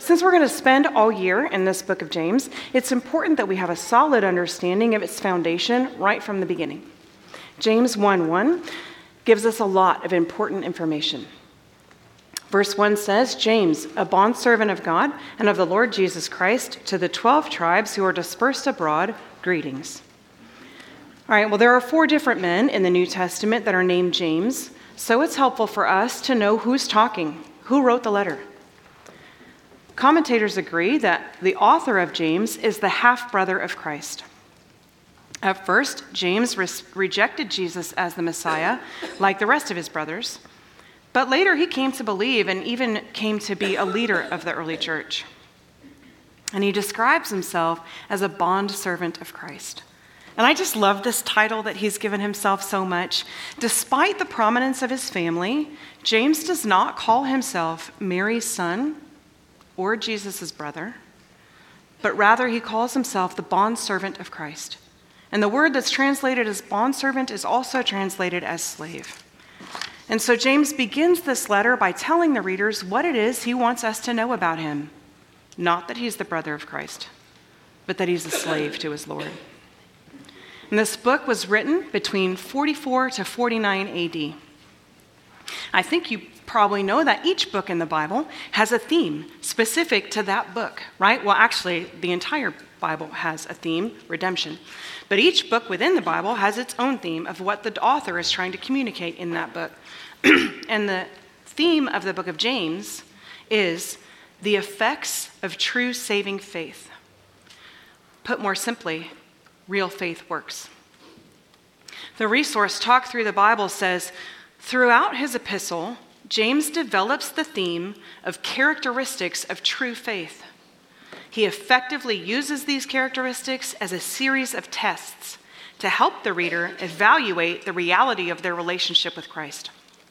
Since we're going to spend all year in this book of James, it's important that we have a solid understanding of its foundation right from the beginning. James 1:1 gives us a lot of important information. Verse 1 says, James, a bondservant of God and of the Lord Jesus Christ, to the 12 tribes who are dispersed abroad, greetings. All right, well, there are 4 different men in the New Testament that are named James, so it's helpful for us to know who's talking, who wrote the letter. Commentators agree that the author of James is the half-brother of Christ. At first, James rejected Jesus as the Messiah, like the rest of his brothers, but later he came to believe and even came to be a leader of the early church. And he describes himself as a bondservant of Christ. And I just love this title that he's given himself so much. Despite the prominence of his family, James does not call himself Mary's son or Jesus' brother, but rather he calls himself the bondservant of Christ. And the word that's translated as bondservant is also translated as slave. And so James begins this letter by telling the readers what it is he wants us to know about him. Not that he's the brother of Christ, but that he's a slave to his Lord. And this book was written between 44 to 49 AD. I think you probably know that each book in the Bible has a theme specific to that book, right? Well, actually, the entire Bible has a theme, redemption. But each book within the Bible has its own theme of what the author is trying to communicate in that book. And the theme of the book of James is the effects of true saving faith. Put more simply, real faith works. The resource Talk Through the Bible says, throughout his epistle, James develops the theme of characteristics of true faith. He effectively uses these characteristics as a series of tests to help the reader evaluate the reality of their relationship with Christ.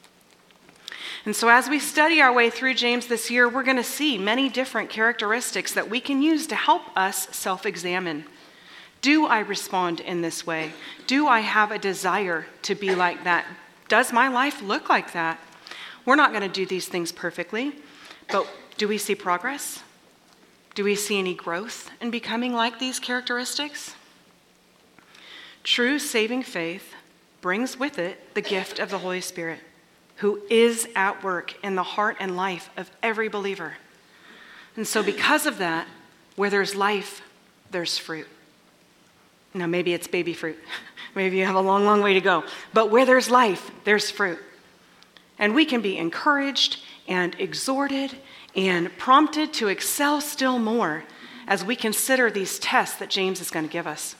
And so as we study our way through James this year, we're going to see many different characteristics that we can use to help us self-examine. Do I respond in this way? Do I have a desire to be like that? Does my life look like that? We're not going to do these things perfectly, but do we see progress? Do we see any growth in becoming like these characteristics? True saving faith brings with it the gift of the Holy Spirit, who is at work in the heart and life of every believer. And so because of that, where there's life, there's fruit. Now, maybe it's baby fruit. Maybe you have a long, long way to go. But where there's life, there's fruit. And we can be encouraged and exhorted and prompted to excel still more as we consider these tests that James is going to give us.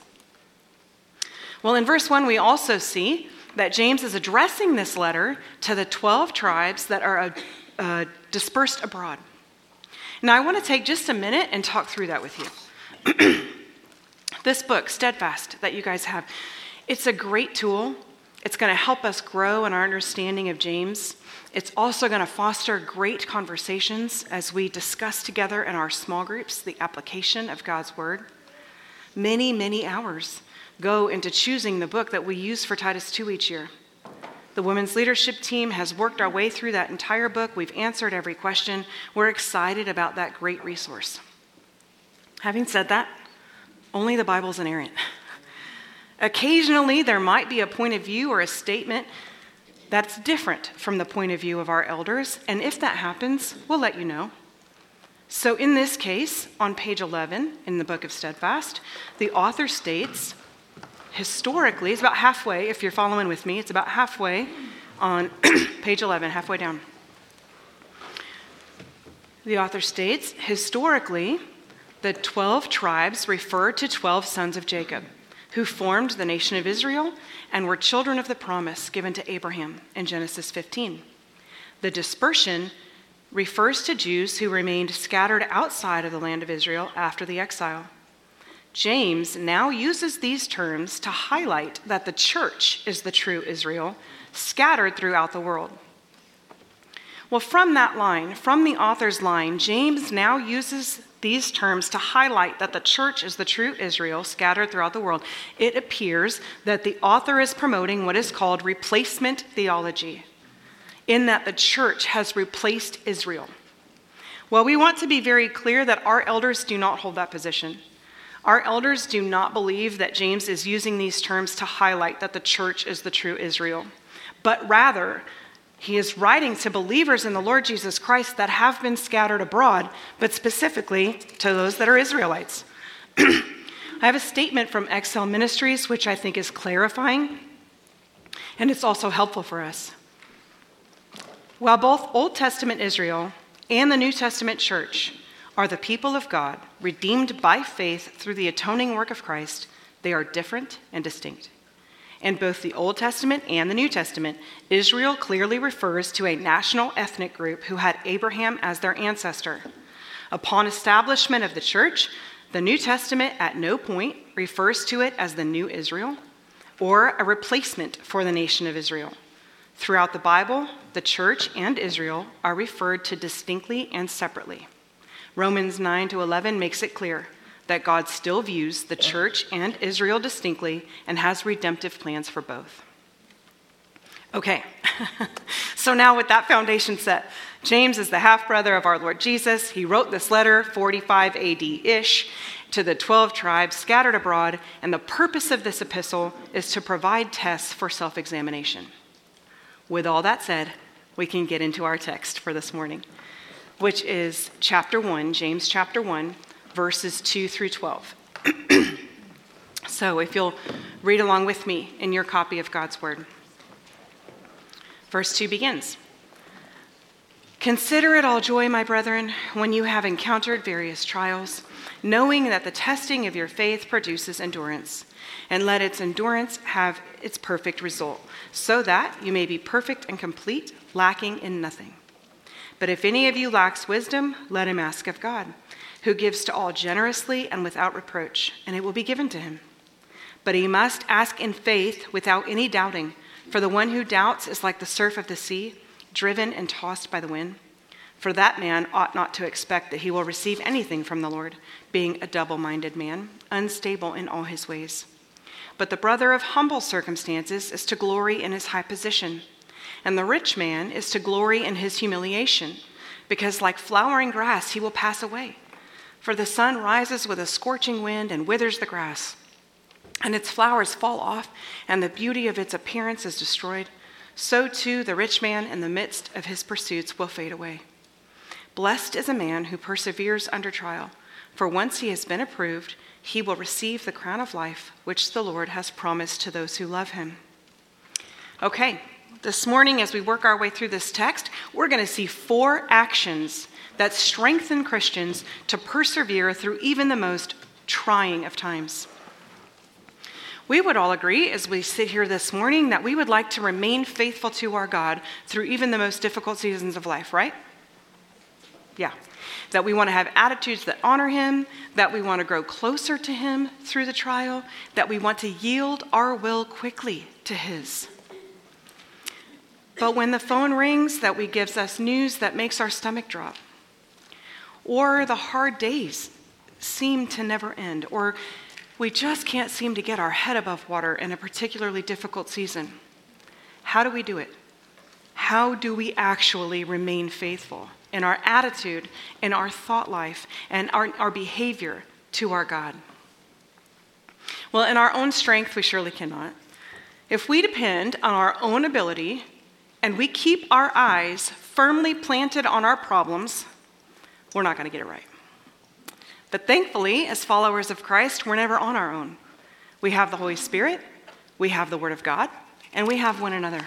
Well, in verse 1, we also see that James is addressing this letter to the 12 tribes that are dispersed abroad. Now, I want to take just a minute and talk through that with you. This book, Steadfast, that you guys have, it's a great tool. It's going to help us grow in our understanding of James. It's also going to foster great conversations as we discuss together in our small groups the application of God's word. Many, many hours go into choosing the book that we use for Titus 2 each year. The women's leadership team has worked our way through that entire book. We've answered every question. We're excited about that great resource. Having said that, only the Bible's inerrant. Occasionally, there might be a point of view or a statement that's different from the point of view of our elders, and if that happens, we'll let you know. So in this case, on page 11 in the book of Steadfast, the author states, historically, it's about halfway, if you're following with me, it's about halfway on page 11, halfway down. The author states, historically, the 12 tribes refer to 12 sons of Jacob, who formed the nation of Israel and were children of the promise given to Abraham in Genesis 15. The dispersion refers to Jews who remained scattered outside of the land of Israel after the exile. James now uses these terms to highlight that the church is the true Israel, scattered throughout the world. Well, from that line, from the author's line, James now uses these terms to highlight that the church is the true Israel scattered throughout the world. It appears that the author is promoting what is called replacement theology, in that the church has replaced Israel. Well, we want to be very clear that our elders do not hold that position. Our elders do not believe that James is using these terms to highlight that the church is the true Israel, but rather, he is writing to believers in the Lord Jesus Christ that have been scattered abroad, but specifically to those that are Israelites. I have a statement from Excel Ministries, which I think is clarifying, and it's also helpful for us. While both Old Testament Israel and the New Testament church are the people of God, redeemed by faith through the atoning work of Christ, they are different and distinct. In both the Old Testament and the New Testament, Israel clearly refers to a national ethnic group who had Abraham as their ancestor. Upon establishment of the church, the New Testament at no point refers to it as the new Israel or a replacement for the nation of Israel. Throughout the Bible, the church and Israel are referred to distinctly and separately. Romans 9-11 makes it clear that God still views the church and Israel distinctly and has redemptive plans for both. Okay, so now with that foundation set, James is the half-brother of our Lord Jesus. He wrote this letter 45 AD-ish to the 12 tribes scattered abroad, and the purpose of this epistle is to provide tests for self-examination. With all that said, we can get into our text for this morning, which is chapter 1, James chapter 1, verses 2 through 12. So if you'll read along with me in your copy of God's word. Verse 2 begins, "Consider it all joy, my brethren, when you have encountered various trials, knowing that the testing of your faith produces endurance. And let its endurance have its perfect result, so that you may be perfect and complete, lacking in nothing. But if any of you lacks wisdom, let him ask of God, who gives to all generously and without reproach, and it will be given to him. But he must ask in faith without any doubting, for the one who doubts is like the surf of the sea, driven and tossed by the wind. For that man ought not to expect that he will receive anything from the Lord, being a double-minded man, unstable in all his ways. But the brother of humble circumstances is to glory in his high position, and the rich man is to glory in his humiliation, because like flowering grass he will pass away. For the sun rises with a scorching wind and withers the grass, and its flowers fall off, and the beauty of its appearance is destroyed. So too the rich man in the midst of his pursuits will fade away. Blessed is a man who perseveres under trial, for once he has been approved, he will receive the crown of life, which the Lord has promised to those who love him." Okay, this morning as we work our way through this text, we're going to see 4 actions that strengthen Christians to persevere through even the most trying of times. We would all agree as we sit here this morning that we would like to remain faithful to our God through even the most difficult seasons of life, right? Yeah. That we want to have attitudes that honor him, that we want to grow closer to him through the trial, that we want to yield our will quickly to his. But when the phone rings, that gives us news that makes our stomach drop, or the hard days seem to never end, or we just can't seem to get our head above water in a particularly difficult season. How do we do it? How do we actually remain faithful in our attitude, in our thought life, and our behavior to our God? Well, in our own strength, we surely cannot. If we depend on our own ability and we keep our eyes firmly planted on our problems, we're not going to get it right. But thankfully, as followers of Christ, we're never on our own. We have the Holy Spirit, we have the Word of God, and we have one another.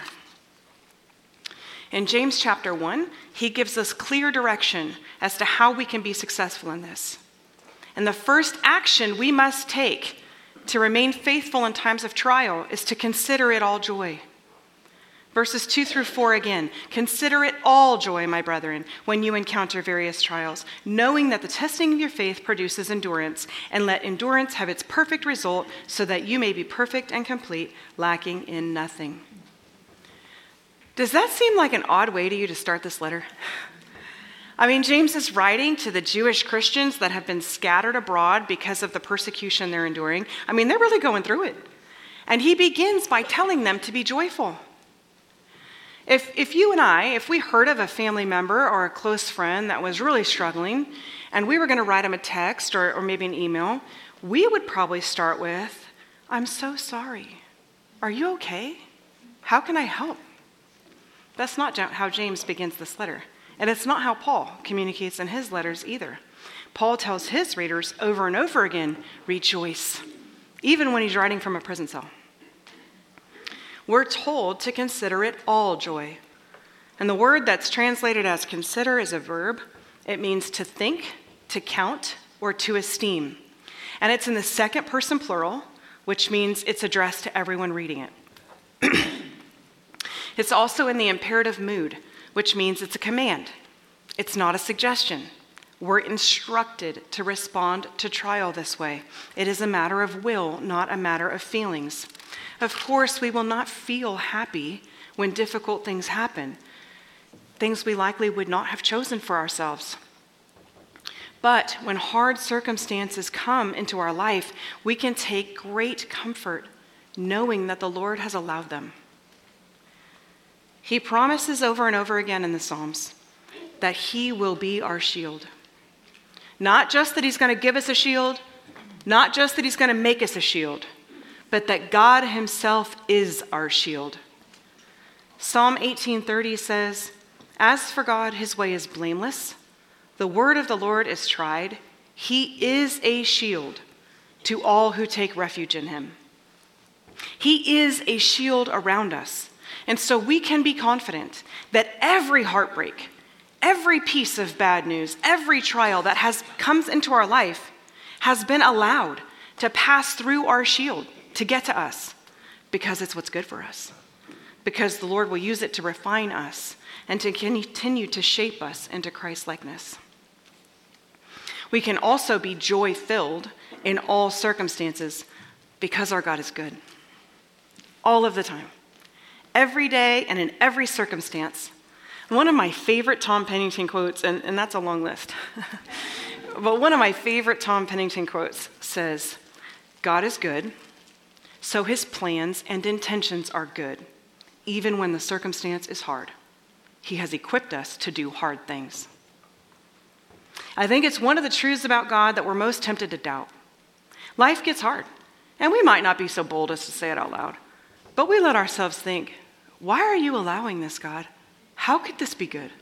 In James chapter 1, he gives us clear direction as to how we can be successful in this. And the first action we must take to remain faithful in times of trial is to consider it all joy. Verses 2 through 4 again. "Consider it all joy, my brethren, when you encounter various trials, knowing that the testing of your faith produces endurance, and let endurance have its perfect result, so that you may be perfect and complete, lacking in nothing." Does that seem like an odd way to you to start this letter? I mean, James is writing to the Jewish Christians that have been scattered abroad because of the persecution they're enduring. I mean, they're really going through it. And he begins by telling them to be joyful. If you and I, if we heard of a family member or a close friend that was really struggling, and we were going to write them a text or maybe an email, we would probably start with, "I'm so sorry. Are you okay? How can I help?" That's not how James begins this letter. And it's not how Paul communicates in his letters either. Paul tells his readers over and over again, rejoice, even when he's writing from a prison cell. We're told to consider it all joy. And the word that's translated as consider is a verb. It means to think, to count, or to esteem. And it's in the second person plural, which means it's addressed to everyone reading it. It's also in the imperative mood, which means it's a command. It's not a suggestion. We're instructed to respond to trial this way. It is a matter of will, not a matter of feelings. Of course, we will not feel happy when difficult things happen, things we likely would not have chosen for ourselves. But when hard circumstances come into our life, we can take great comfort knowing that the Lord has allowed them. He promises over and over again in the Psalms that he will be our shield. Not just that he's going to give us a shield, not just that he's going to make us a shield, but that God himself is our shield. Psalm 18:30 says, "As for God, his way is blameless. The word of the Lord is tried. He is a shield to all who take refuge in him." He is a shield around us. And so we can be confident that every heartbreak, every piece of bad news, every trial that comes into our life has been allowed to pass through our shield to get to us because it's what's good for us, because the Lord will use it to refine us and to continue to shape us into Christ-likeness. We can also be joy-filled in all circumstances because our God is good. All of the time. Every day and in every circumstance. One of my favorite Tom Pennington quotes, and that's a long list, but one of my favorite Tom Pennington quotes says, "God is good, so his plans and intentions are good, even when the circumstance is hard. He has equipped us to do hard things." I think it's one of the truths about God that we're most tempted to doubt. Life gets hard, and we might not be so bold as to say it out loud, but we let ourselves think, why are you allowing this, God? How could this be good?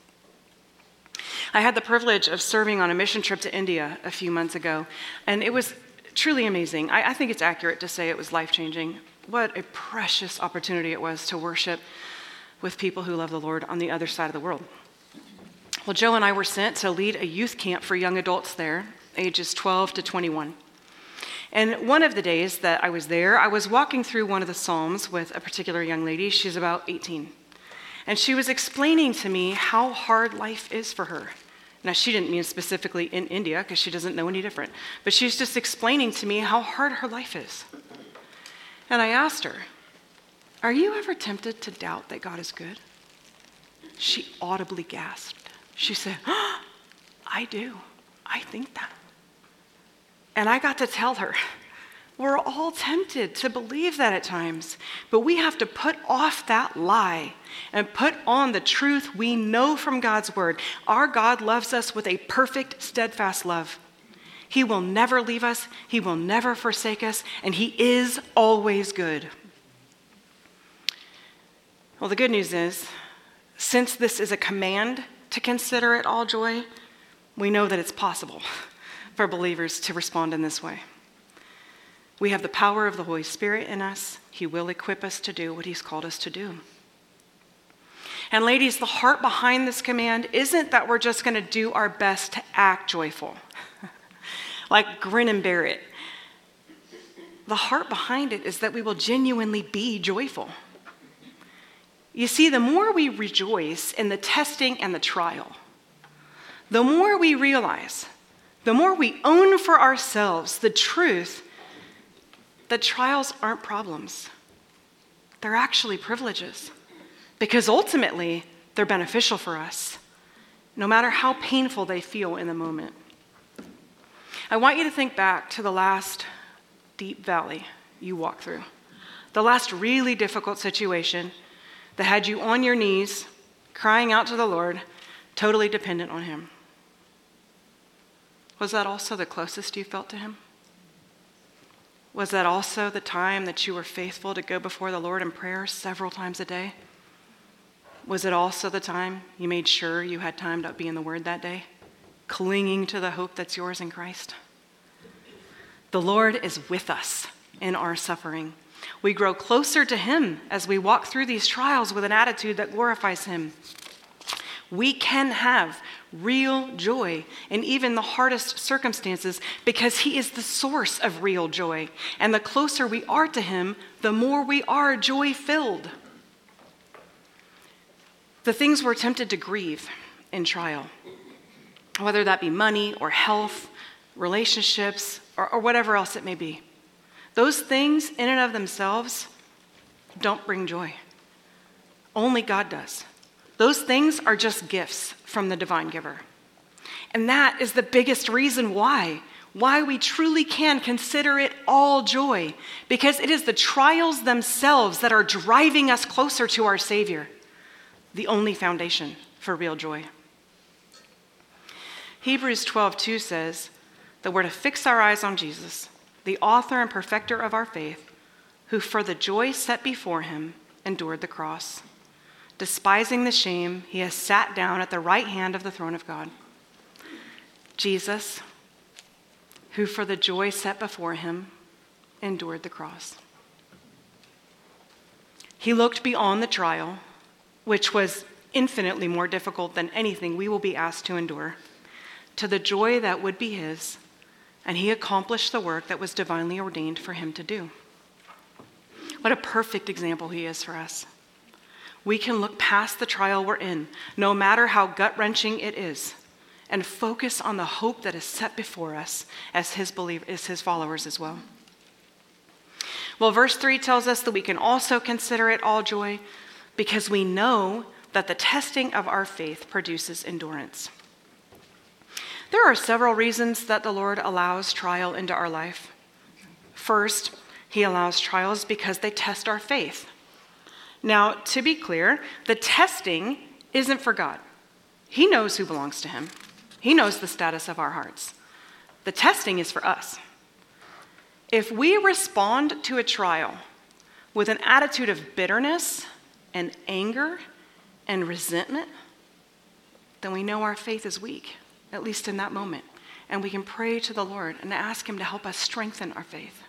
I had the privilege of serving on a mission trip to India a few months ago, and it was truly amazing. I think it's accurate to say it was life-changing. What a precious opportunity it was to worship with people who love the Lord on the other side of the world. Well, Joe and I were sent to lead a youth camp for young adults there, ages 12 to 21. And one of the days that I was there, I was walking through one of the Psalms with a particular young lady. She's about 18. And she was explaining to me how hard life is for her. Now, she didn't mean specifically in India because she doesn't know any different. But she's just explaining to me how hard her life is. And I asked her, "Are you ever tempted to doubt that God is good?" She audibly gasped. She said, "I do. I think that." And I got to tell her, we're all tempted to believe that at times, but we have to put off that lie and put on the truth we know from God's word. Our God loves us with a perfect, steadfast love. He will never leave us, he will never forsake us, and he is always good. Well, the good news is, since this is a command to consider it all joy, we know that it's possible for believers to respond in this way. We have the power of the Holy Spirit in us. He will equip us to do what he's called us to do. And ladies, the heart behind this command isn't that we're just going to do our best to act joyful, like grin and bear it. The heart behind it is that we will genuinely be joyful. You see, the more we rejoice in the testing and the trial, the more we realize, the more we own for ourselves the truth that trials aren't problems. They're actually privileges, because ultimately they're beneficial for us, no matter how painful they feel in the moment. I want you to think back to the last deep valley you walked through, the last really difficult situation that had you on your knees, crying out to the Lord, totally dependent on him? Was that also the closest you felt to him? Was that also the time that you were faithful to go before the Lord in prayer several times a day? Was it also the time you made sure you had time to be in the Word that day, clinging to the hope that's yours in Christ? The Lord is with us in our suffering. We grow closer to him as we walk through these trials with an attitude that glorifies him. We can have real joy in even the hardest circumstances because he is the source of real joy. And the closer we are to him, the more we are joy-filled. The things we're tempted to grieve in trial, whether that be money or health, relationships, or whatever else it may be, those things in and of themselves don't bring joy. Only God does. Those things are just gifts from the divine giver. And that is the biggest reason why we truly can consider it all joy, because it is the trials themselves that are driving us closer to our Savior, the only foundation for real joy. Hebrews 12:2 says that we're to fix our eyes on Jesus, the author and perfecter of our faith, who for the joy set before him endured the cross. Despising the shame, he has sat down at the right hand of the throne of God. Jesus, who for the joy set before him endured the cross. He looked beyond the trial, which was infinitely more difficult than anything we will be asked to endure, to the joy that would be his, and he accomplished the work that was divinely ordained for him to do. What a perfect example he is for us. We can look past the trial we're in, no matter how gut-wrenching it is, and focus on the hope that is set before us as his followers as well. Well, verse 3 tells us that we can also consider it all joy because we know that the testing of our faith produces endurance. There are several reasons that the Lord allows trial into our life. First, he allows trials because they test our faith. Now, to be clear, the testing isn't for God. He knows who belongs to him. He knows the status of our hearts. The testing is for us. If we respond to a trial with an attitude of bitterness and anger and resentment, then we know our faith is weak, at least in that moment. And we can pray to the Lord and ask him to help us strengthen our faith.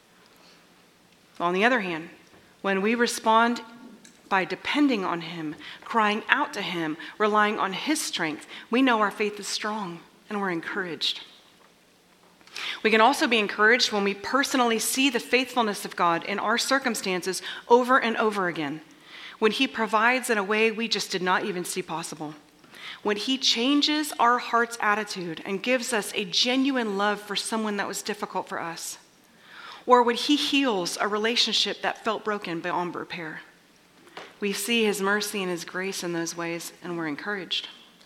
On the other hand, when we respond by depending on him, crying out to him, relying on his strength, we know our faith is strong and we're encouraged. We can also be encouraged when we personally see the faithfulness of God in our circumstances over and over again, when he provides in a way we just did not even see possible, when he changes our heart's attitude and gives us a genuine love for someone that was difficult for us, or when he heals a relationship that felt broken beyond repair. We see his mercy and his grace in those ways, and we're encouraged.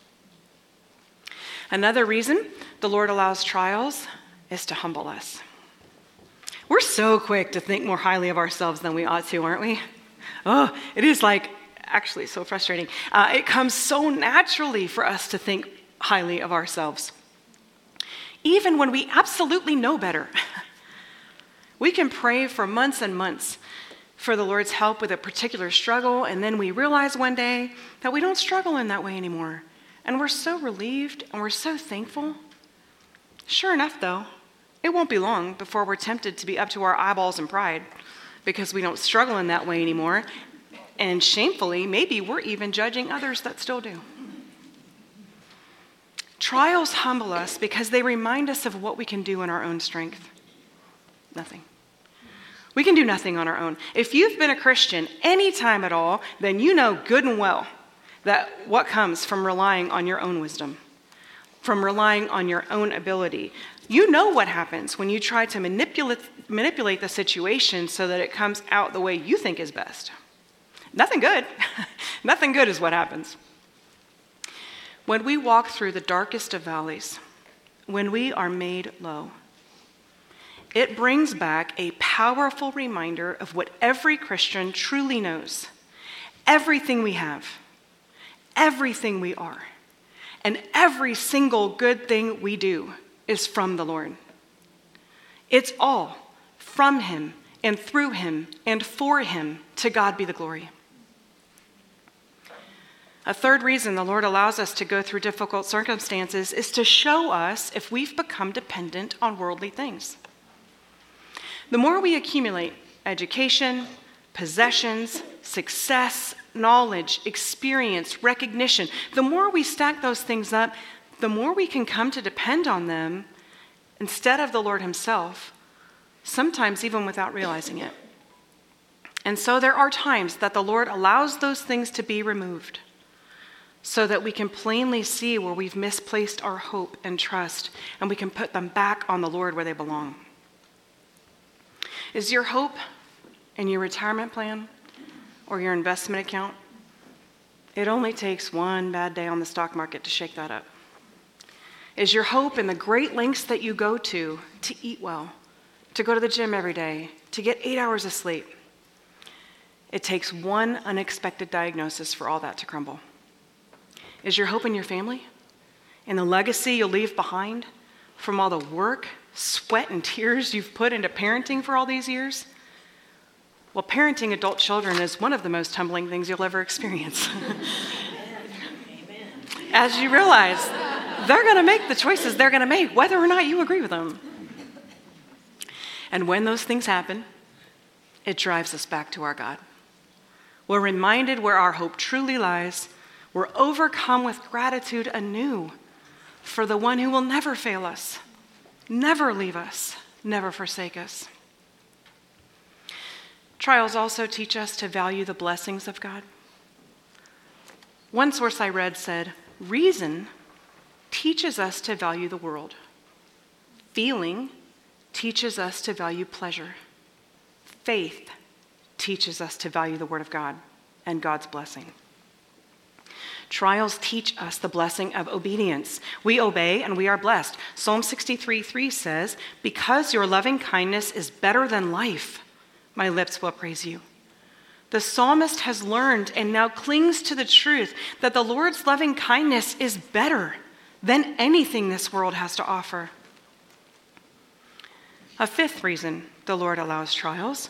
Another reason the Lord allows trials is to humble us. We're so quick to think more highly of ourselves than we ought to, aren't we? Oh, it is actually so frustrating. It comes so naturally for us to think highly of ourselves, even when we absolutely know better. We can pray for months and months for the Lord's help with a particular struggle, and then we realize one day that we don't struggle in that way anymore. And we're so relieved and we're so thankful. Sure enough, though, it won't be long before we're tempted to be up to our eyeballs in pride because we don't struggle in that way anymore. And shamefully, maybe we're even judging others that still do. Trials humble us because they remind us of what we can do in our own strength. Nothing. We can do nothing on our own. If you've been a Christian any time at all, then you know good and well that what comes from relying on your own wisdom, from relying on your own ability. You know what happens when you try to manipulate the situation so that it comes out the way you think is best. Nothing good. Nothing good is what happens. When we walk through the darkest of valleys, when we are made low, it brings back a powerful reminder of what every Christian truly knows. everything we have, everything we are, and every single good thing we do is from the Lord. It's all from him and through him and for him. To God be the glory. A third reason the Lord allows us to go through difficult circumstances is to show us if we've become dependent on worldly things. The more we accumulate education, possessions, success, knowledge, experience, recognition, the more we stack those things up, the more we can come to depend on them instead of the Lord himself, sometimes even without realizing it. And so there are times that the Lord allows those things to be removed so that we can plainly see where we've misplaced our hope and trust, and we can put them back on the Lord where they belong. Is your hope in your retirement plan or your investment account? It only takes one bad day on the stock market to shake that up. Is your hope in the great lengths that you go to eat well, to go to the gym every day, to get 8 hours of sleep? It takes one unexpected diagnosis for all that to crumble. Is your hope in your family, in the legacy you'll leave behind from all the work, sweat, and tears you've put into parenting for all these years? Well, parenting adult children is one of the most humbling things you'll ever experience. As you realize, they're going to make the choices they're going to make, whether or not you agree with them. And when those things happen, it drives us back to our God. We're reminded where our hope truly lies. We're overcome with gratitude anew for the one who will never fail us, never leave us, never forsake us. Trials also teach us to value the blessings of God. One source I read said, reason teaches us to value the world. Feeling teaches us to value pleasure. Faith teaches us to value the Word of God and God's blessing. Trials teach us the blessing of obedience. We obey and we are blessed. Psalm 63:3 says, because your loving kindness is better than life, my lips will praise you. The psalmist has learned and now clings to the truth that the Lord's loving kindness is better than anything this world has to offer. A fifth reason the Lord allows trials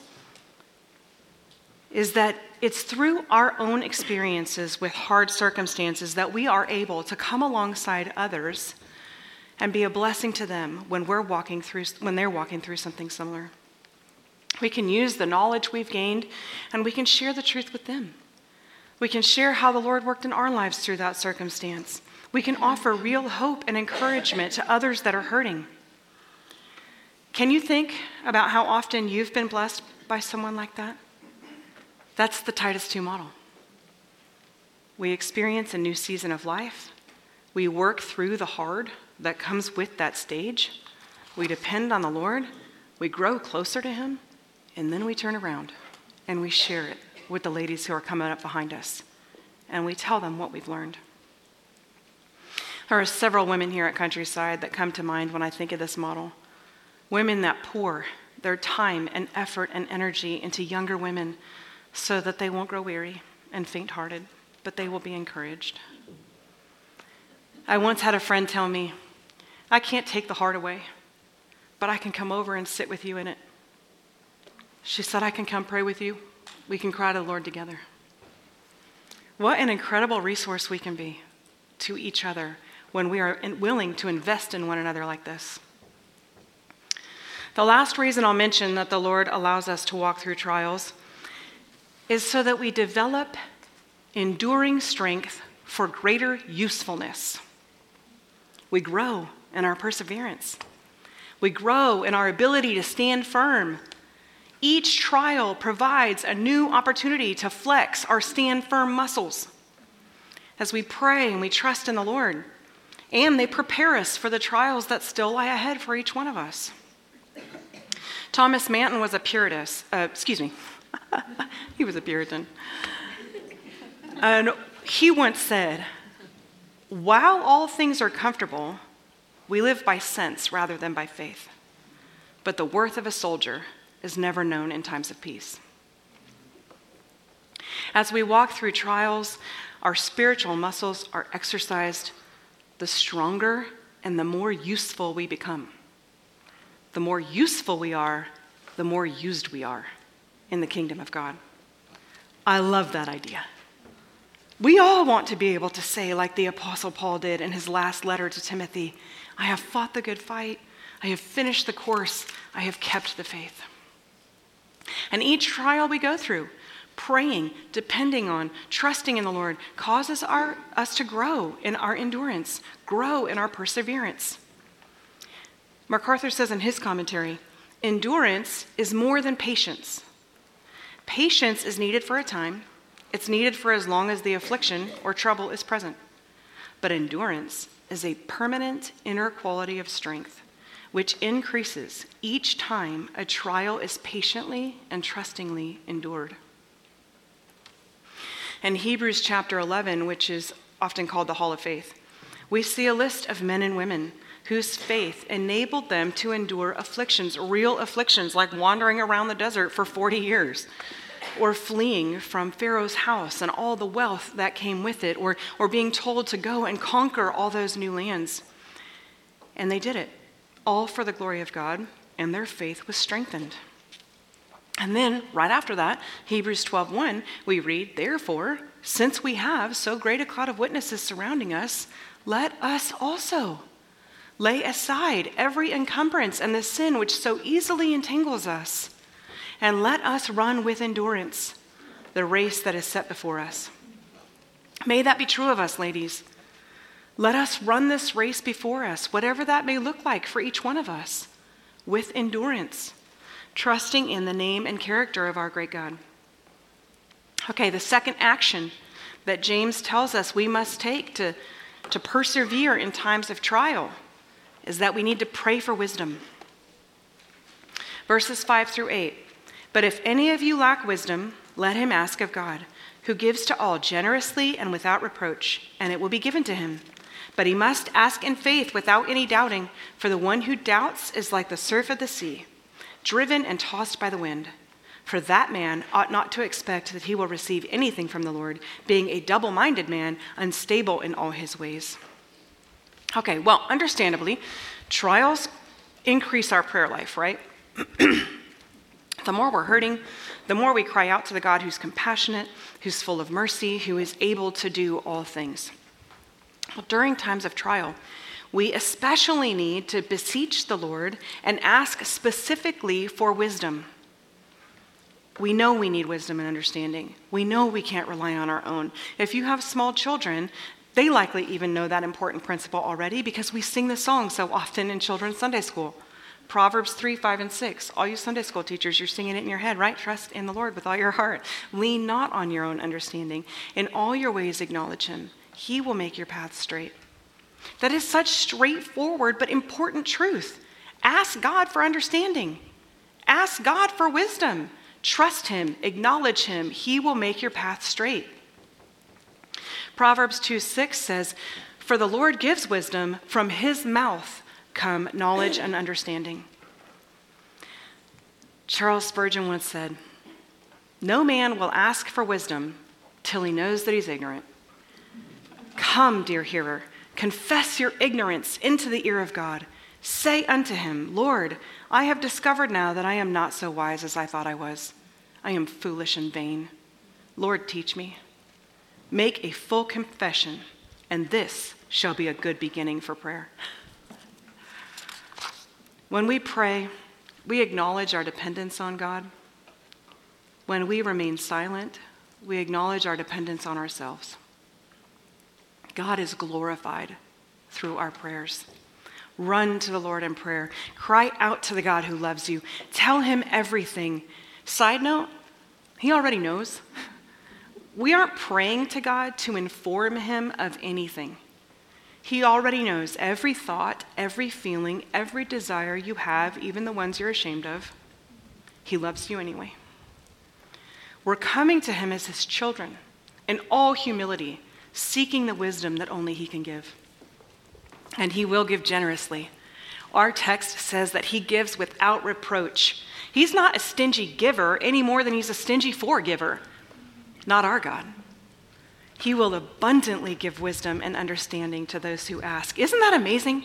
is that it's through our own experiences with hard circumstances that we are able to come alongside others and be a blessing to them when they're walking through something similar. We can use the knowledge we've gained and we can share the truth with them. We can share how the Lord worked in our lives through that circumstance. We can offer real hope and encouragement to others that are hurting. Can you think about how often you've been blessed by someone like that? That's the Titus II model. We experience a new season of life. We work through the hard that comes with that stage. We depend on the Lord. We grow closer to him. And then we turn around and we share it with the ladies who are coming up behind us. And we tell them what we've learned. There are several women here at Countryside that come to mind when I think of this model. Women that pour their time and effort and energy into younger women so that they won't grow weary and faint-hearted, but they will be encouraged. I once had a friend tell me, I can't take the heart away, but I can come over and sit with you in it. She said, I can come pray with you. We can cry to the Lord together. What an incredible resource we can be to each other when we are willing to invest in one another like this. The last reason I'll mention that the Lord allows us to walk through trials is so that we develop enduring strength for greater usefulness. We grow in our perseverance. We grow in our ability to stand firm. Each trial provides a new opportunity to flex our stand firm muscles as we pray and we trust in the Lord. And they prepare us for the trials that still lie ahead for each one of us. Thomas Manton was a Puritan. He was a Puritan. And he once said, while all things are comfortable, we live by sense rather than by faith. But the worth of a soldier is never known in times of peace. As we walk through trials, our spiritual muscles are exercised, the stronger and the more useful we become. The more useful we are, the more used we are in the kingdom of God. I love that idea. We all want to be able to say, like the Apostle Paul did in his last letter to Timothy, I have fought the good fight, I have finished the course, I have kept the faith. And each trial we go through, praying, depending on, trusting in the Lord, causes us to grow in our endurance, grow in our perseverance. MacArthur says in his commentary, endurance is more than patience. Patience is needed for a time. It's needed for as long as the affliction or trouble is present. But endurance is a permanent inner quality of strength, which increases each time a trial is patiently and trustingly endured. In Hebrews chapter 11, which is often called the Hall of Faith, we see a list of men and women whose faith enabled them to endure afflictions, real afflictions, like wandering around the desert for 40 years, or fleeing from Pharaoh's house and all the wealth that came with it, or being told to go and conquer all those new lands. And they did it, all for the glory of God, and their faith was strengthened. And then, right after that, Hebrews 12:1, we read, therefore, since we have so great a cloud of witnesses surrounding us, let us also lay aside every encumbrance and the sin which so easily entangles us, and let us run with endurance the race that is set before us. May that be true of us, ladies. Let us run this race before us, whatever that may look like for each one of us, with endurance, trusting in the name and character of our great God. Okay, the second action that James tells us we must take to persevere in times of trial is that we need to pray for wisdom. Verses 5-8. But if any of you lack wisdom, let him ask of God, who gives to all generously and without reproach, and it will be given to him. But he must ask in faith without any doubting, for the one who doubts is like the surf of the sea, driven and tossed by the wind. For that man ought not to expect that he will receive anything from the Lord, being a double-minded man, unstable in all his ways. Okay, well, understandably, trials increase our prayer life, right? The more we're hurting, the more we cry out to the God who's compassionate, who's full of mercy, who is able to do all things. Well, during times of trial, we especially need to beseech the Lord and ask specifically for wisdom. We know we need wisdom and understanding. We know we can't rely on our own. If you have small children, they likely even know that important principle already because we sing the song so often in children's Sunday school. Proverbs 3, 5, and 6. All you Sunday school teachers, you're singing it in your head, right? Trust in the Lord with all your heart. Lean not on your own understanding. In all your ways acknowledge him. He will make your path straight. That is such straightforward but important truth. Ask God for understanding. Ask God for wisdom. Trust him. Acknowledge him. He will make your path straight. Proverbs 2:6 says, for the Lord gives wisdom, from his mouth come knowledge and understanding. Charles Spurgeon once said, no man will ask for wisdom till he knows that he's ignorant. Come, dear hearer, confess your ignorance into the ear of God. Say unto him, Lord, I have discovered now that I am not so wise as I thought I was. I am foolish and vain. Lord, teach me. Make a full confession, and this shall be a good beginning for prayer. When we pray, we acknowledge our dependence on God. When we remain silent, we acknowledge our dependence on ourselves. God is glorified through our prayers. Run to the Lord in prayer. Cry out to the God who loves you. Tell him everything. Side note, he already knows. We aren't praying to God to inform him of anything. He already knows every thought, every feeling, every desire you have, even the ones you're ashamed of. He loves you anyway. We're coming to him as his children in all humility, seeking the wisdom that only he can give. And he will give generously. Our text says that he gives without reproach. He's not a stingy giver any more than he's a stingy forgiver. not our God. He will abundantly give wisdom and understanding to those who ask. Isn't that amazing?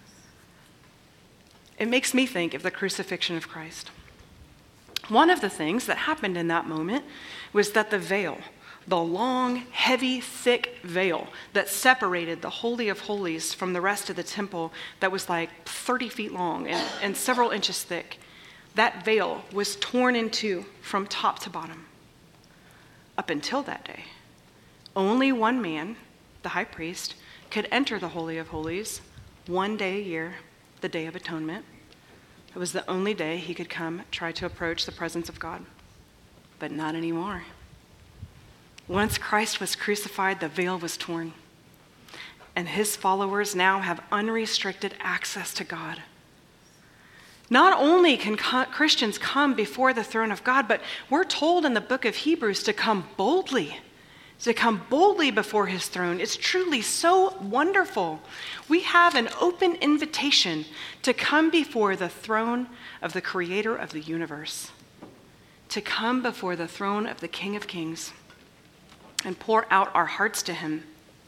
It makes me think of the crucifixion of Christ. One of the things that happened in that moment was that the veil, the long, heavy, thick veil that separated the Holy of Holies from the rest of the temple that was like 30 feet long and several inches thick, that veil was torn in two from top to bottom. Up until that day, only one man, the high priest, could enter the Holy of Holies one day a year, the Day of Atonement. It was the only day he could come try to approach the presence of God. But not anymore. Once Christ was crucified, the veil was torn. And his followers now have unrestricted access to God. Not only can Christians come before the throne of God, but we're told in the book of Hebrews to come boldly before his throne. It's truly so wonderful. We have an open invitation to come before the throne of the creator of the universe, to come before the throne of the King of Kings and pour out our hearts to him.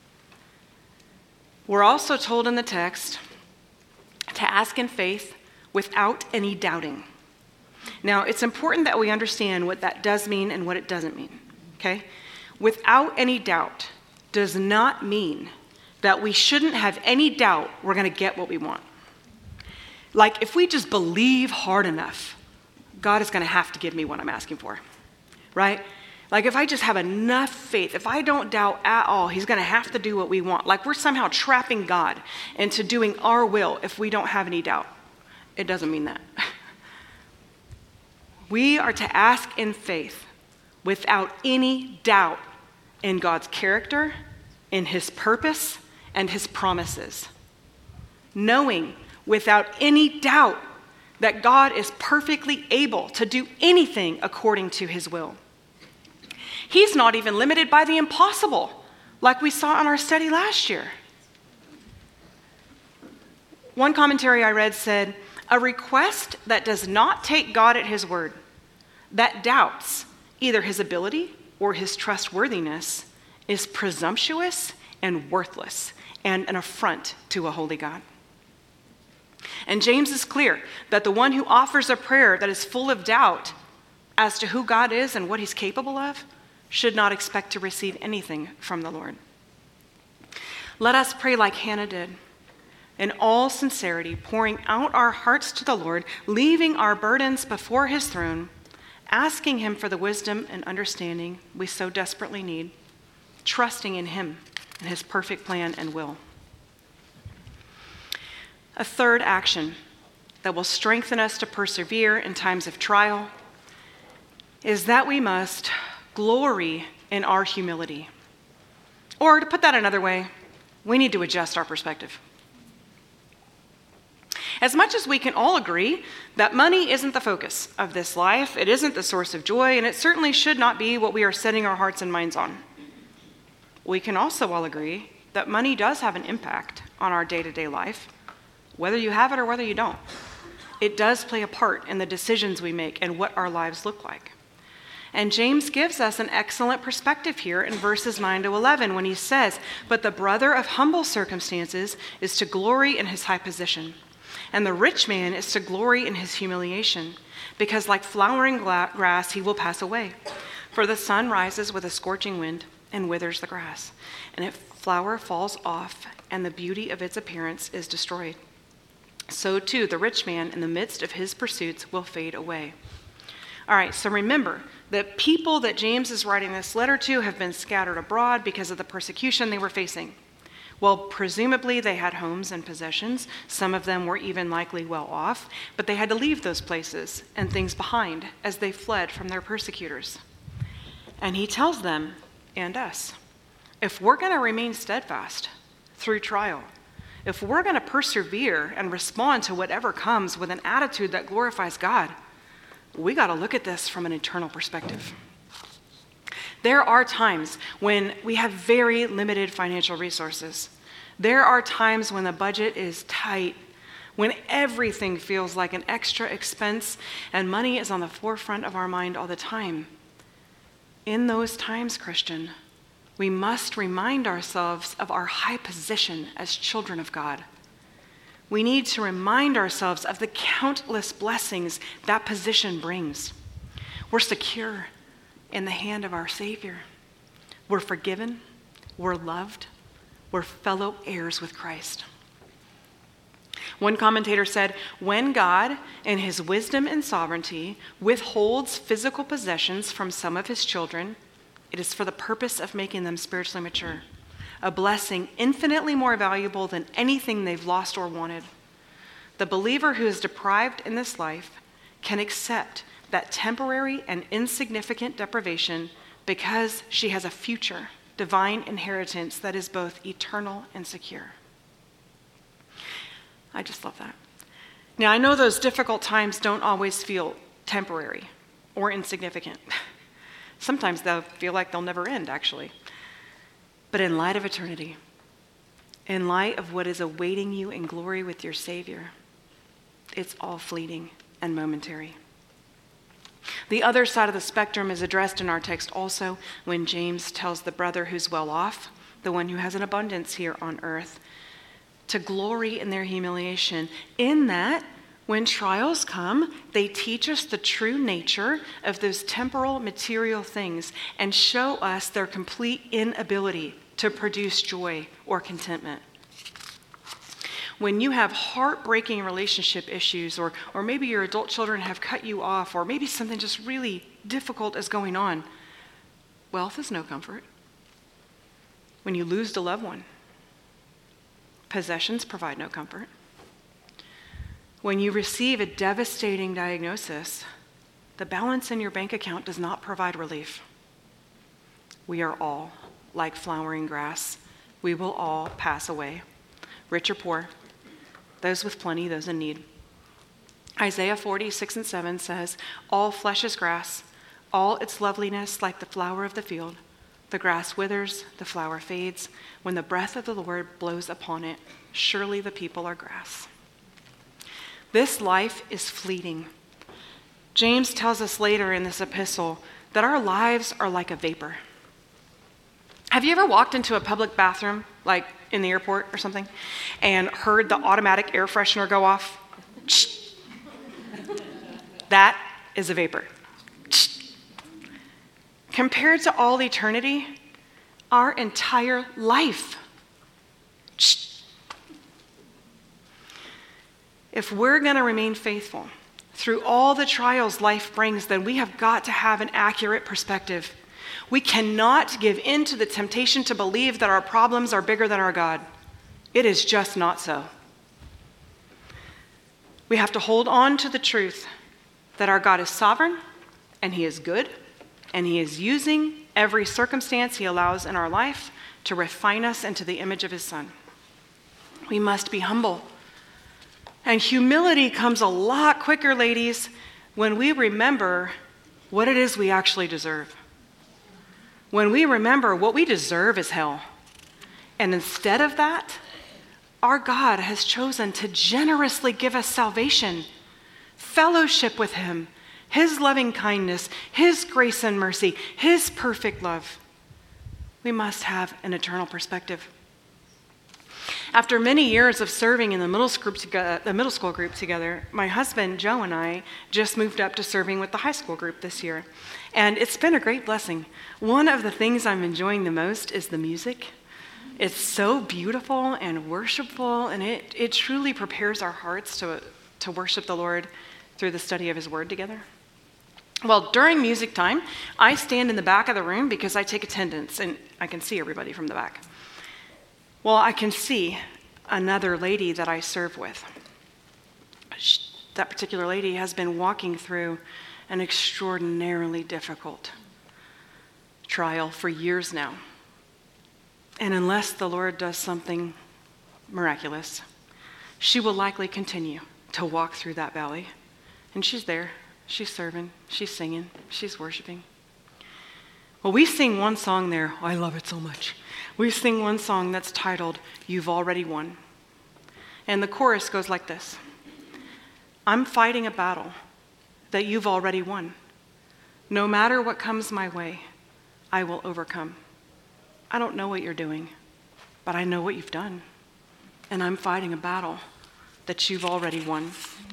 We're also told in the text to ask in faith without any doubting. Now, it's important that we understand what that does mean and what it doesn't mean, okay? Without any doubt does not mean that we shouldn't have any doubt we're going to get what we want. Like, if we just believe hard enough, God is going to have to give me what I'm asking for, right? Like, if I just have enough faith, if I don't doubt at all, he's going to have to do what we want. Like, we're somehow trapping God into doing our will if we don't have any doubt. It doesn't mean that. We are to ask in faith without any doubt in God's character, in his purpose, and his promises. Knowing without any doubt that God is perfectly able to do anything according to his will. He's not even limited by the impossible, like we saw in our study last year. One commentary I read said, a request that does not take God at his word, that doubts either his ability or his trustworthiness, is presumptuous and worthless and an affront to a holy God. And James is clear that the one who offers a prayer that is full of doubt as to who God is and what he's capable of should not expect to receive anything from the Lord. Let us pray like Hannah did, in all sincerity, pouring out our hearts to the Lord, leaving our burdens before his throne, asking him for the wisdom and understanding we so desperately need, trusting in him and his perfect plan and will. A third action that will strengthen us to persevere in times of trial is that we must glory in our humility. Or to put that another way, we need to adjust our perspective. As much as we can all agree that money isn't the focus of this life, it isn't the source of joy, and it certainly should not be what we are setting our hearts and minds on, we can also all agree that money does have an impact on our day-to-day life, whether you have it or whether you don't. It does play a part in the decisions we make and what our lives look like. And James gives us an excellent perspective here in verses 9 to 11 when he says, "But the brother of humble circumstances is to glory in his high position, and the rich man is to glory in his humiliation, because like flowering grass he will pass away. For the sun rises with a scorching wind and withers the grass, and its flower falls off, and the beauty of its appearance is destroyed. So too the rich man in the midst of his pursuits will fade away." All right, so remember, the people that James is writing this letter to have been scattered abroad because of the persecution they were facing. Well, presumably they had homes and possessions. Some of them were even likely well off, but they had to leave those places and things behind as they fled from their persecutors. And he tells them, and us, if we're going to remain steadfast through trial, if we're going to persevere and respond to whatever comes with an attitude that glorifies God, we got to look at this from an eternal perspective. There are times when we have very limited financial resources. There are times when the budget is tight, when everything feels like an extra expense and money is on the forefront of our mind all the time. In those times, Christian, we must remind ourselves of our high position as children of God. We need to remind ourselves of the countless blessings that position brings. We're secure in the hand of our Savior. We're forgiven. We're loved. We're fellow heirs with Christ. One commentator said, when God, in his wisdom and sovereignty, withholds physical possessions from some of his children, it is for the purpose of making them spiritually mature, a blessing infinitely more valuable than anything they've lost or wanted. The believer who is deprived in this life can accept that temporary and insignificant deprivation because she has a future divine inheritance that is both eternal and secure. I just love that. Now, I know those difficult times don't always feel temporary or insignificant. Sometimes they'll feel like they'll never end, actually. But in light of eternity, in light of what is awaiting you in glory with your Savior, it's all fleeting and momentary. The other side of the spectrum is addressed in our text also when James tells the brother who's well off, the one who has an abundance here on earth, to glory in their humiliation. In that, when trials come, they teach us the true nature of those temporal material things and show us their complete inability to produce joy or contentment. When you have heartbreaking relationship issues, or maybe your adult children have cut you off, or maybe something just really difficult is going on, wealth is no comfort. When you lose a loved one, possessions provide no comfort. When you receive a devastating diagnosis, the balance in your bank account does not provide relief. We are all like flowering grass. We will all pass away, rich or poor, those with plenty, those in need. Isaiah 40:6-7 says, all flesh is grass, all its loveliness like the flower of the field. The grass withers, the flower fades. When the breath of the Lord blows upon it, surely the people are grass. This life is fleeting. James tells us later in this epistle that our lives are like a vapor. Have you ever walked into a public bathroom, like in the airport or something, and heard the automatic air freshener go off? That is a vapor. Compared to all eternity, our entire life. If we're going to remain faithful through all the trials life brings, then we have got to have an accurate perspective. We cannot give in to the temptation to believe that our problems are bigger than our God. It is just not so. We have to hold on to the truth that our God is sovereign and he is good and he is using every circumstance he allows in our life to refine us into the image of his Son. We must be humble. And humility comes a lot quicker, ladies, when we remember what it is we actually deserve. When we remember what we deserve is hell. And instead of that, our God has chosen to generously give us salvation, fellowship with him, his loving kindness, his grace and mercy, his perfect love. We must have an eternal perspective. After many years of serving in the middle school group together, my husband, Joe, and I just moved up to serving with the high school group this year. And it's been a great blessing. One of the things I'm enjoying the most is the music. It's so beautiful and worshipful, and it truly prepares our hearts to worship the Lord through the study of his word together. Well, during music time, I stand in the back of the room because I take attendance, and I can see everybody from the back. Well, I can see another lady that I serve with. That particular lady has been walking through an extraordinarily difficult trial for years now. And unless the Lord does something miraculous, she will likely continue to walk through that valley. And she's there. She's serving. She's singing. She's worshiping. Well, we sing one song there. I love it so much. We sing one song that's titled, You've Already Won. And the chorus goes like this. I'm fighting a battle that you've already won. No matter what comes my way, I will overcome. I don't know what you're doing, but I know what you've done. And I'm fighting a battle that you've already won.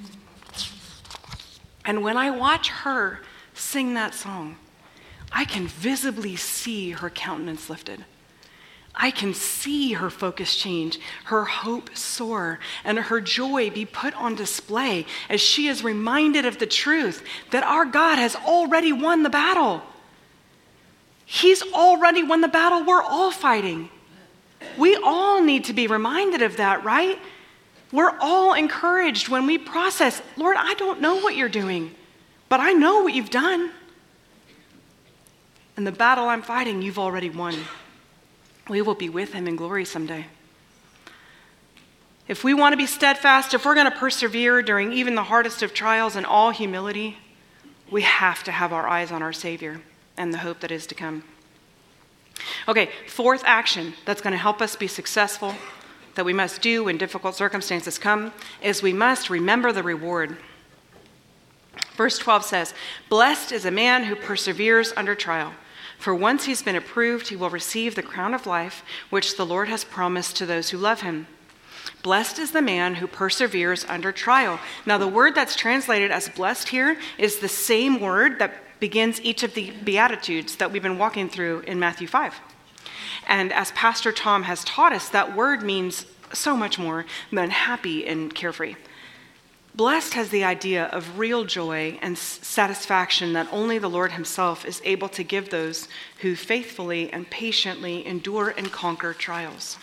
And when I watch her sing that song, I can visibly see her countenance lifted. I can see her focus change, her hope soar, and her joy be put on display as she is reminded of the truth that our God has already won the battle. He's already won the battle we're all fighting. We all need to be reminded of that, right? We're all encouraged when we process, Lord, I don't know what you're doing, but I know what you've done. And the battle I'm fighting, you've already won. We will be with him in glory someday. If we want to be steadfast, if we're going to persevere during even the hardest of trials in all humility, we have to have our eyes on our Savior and the hope that is to come. Okay, fourth action that's going to help us be successful, that we must do when difficult circumstances come, is we must remember the reward. Verse 12 says, "Blessed is a man who perseveres under trial. For once he's been approved, he will receive the crown of life, which the Lord has promised to those who love him. Blessed is the man who perseveres under trial." Now, the word that's translated as blessed here is the same word that begins each of the Beatitudes that we've been walking through in Matthew 5. And as Pastor Tom has taught us, that word means so much more than happy and carefree. Blessed has the idea of real joy and satisfaction that only the Lord himself is able to give those who faithfully and patiently endure and conquer trials.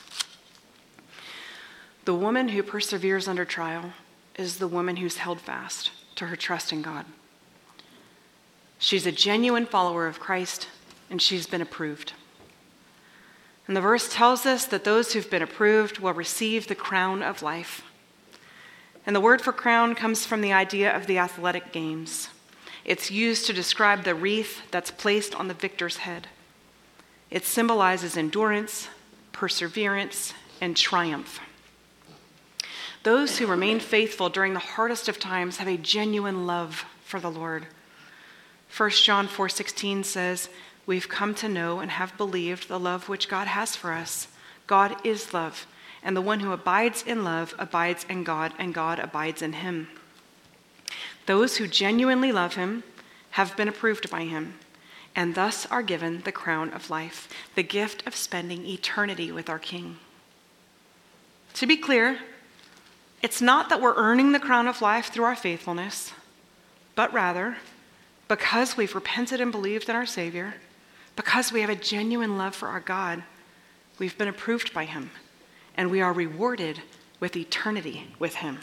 The woman who perseveres under trial is the woman who's held fast to her trust in God. She's a genuine follower of Christ, and she's been approved. And the verse tells us that those who've been approved will receive the crown of life. And the word for crown comes from the idea of the athletic games. It's used to describe the wreath that's placed on the victor's head. It symbolizes endurance, perseverance, and triumph. Those who remain faithful during the hardest of times have a genuine love for the Lord. 1 John 4:16 says, "We've come to know and have believed the love which God has for us. God is love. And the one who abides in love abides in God, and God abides in him." Those who genuinely love him have been approved by him, and thus are given the crown of life, the gift of spending eternity with our King. To be clear, it's not that we're earning the crown of life through our faithfulness, but rather, because we've repented and believed in our Savior, because we have a genuine love for our God, we've been approved by him. And we are rewarded with eternity with him.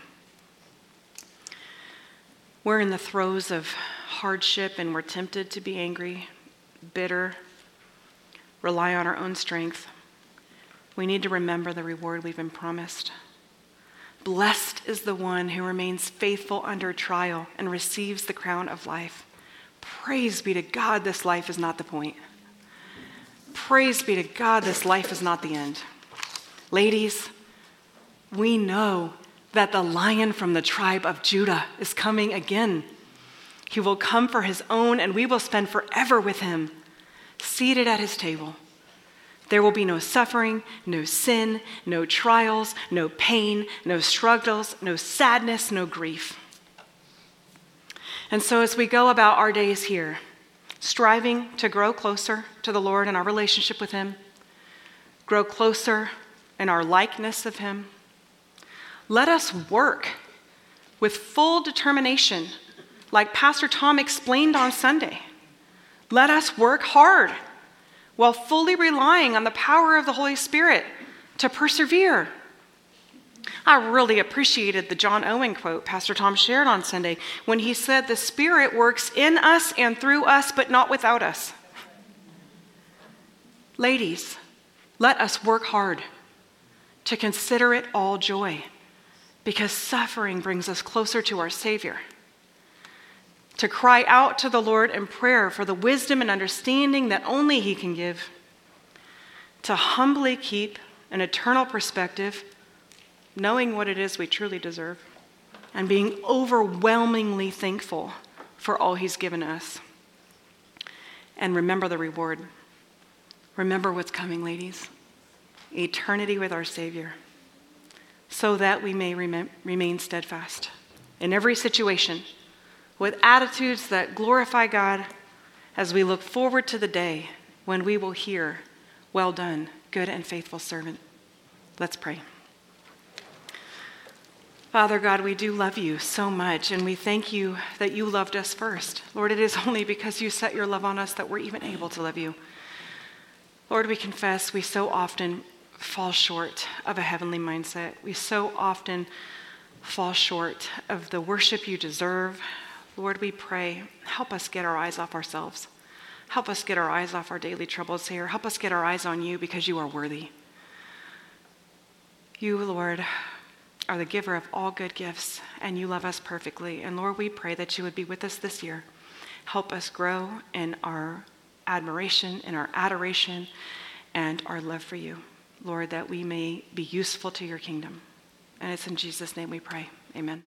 We're in the throes of hardship and we're tempted to be angry, bitter, rely on our own strength. We need to remember the reward we've been promised. Blessed is the one who remains faithful under trial and receives the crown of life. Praise be to God, this life is not the point. Praise be to God, this life is not the end. Ladies, we know that the Lion from the tribe of Judah is coming again. He will come for his own, and we will spend forever with him, seated at his table. There will be no suffering, no sin, no trials, no pain, no struggles, no sadness, no grief. And so as we go about our days here, striving to grow closer to the Lord in our relationship with him, grow closer in our likeness of him, let us work with full determination, like Pastor Tom explained on Sunday. Let us work hard while fully relying on the power of the Holy Spirit to persevere. I really appreciated the John Owen quote Pastor Tom shared on Sunday when he said, "The Spirit works in us and through us, but not without us." Ladies, let us work hard to consider it all joy, because suffering brings us closer to our Savior. To cry out to the Lord in prayer for the wisdom and understanding that only he can give. To humbly keep an eternal perspective, knowing what it is we truly deserve, and being overwhelmingly thankful for all he's given us. And remember the reward. Remember what's coming, ladies. Eternity with our Savior, so that we may remain steadfast in every situation with attitudes that glorify God as we look forward to the day when we will hear, "Well done, good and faithful servant." Let's pray. Father God, we do love you so much, and we thank you that you loved us first. Lord, it is only because you set your love on us that we're even able to love you. Lord, we confess we so often fall short of a heavenly mindset. We so often fall short of the worship you deserve. Lord, we pray, help us get our eyes off ourselves. Help us get our eyes off our daily troubles here. Help us get our eyes on you because you are worthy. You, Lord, are the giver of all good gifts, and you love us perfectly. And Lord, we pray that you would be with us this year. Help us grow in our admiration, in our adoration, and our love for you. Lord, that we may be useful to your kingdom. And it's in Jesus' name we pray. Amen.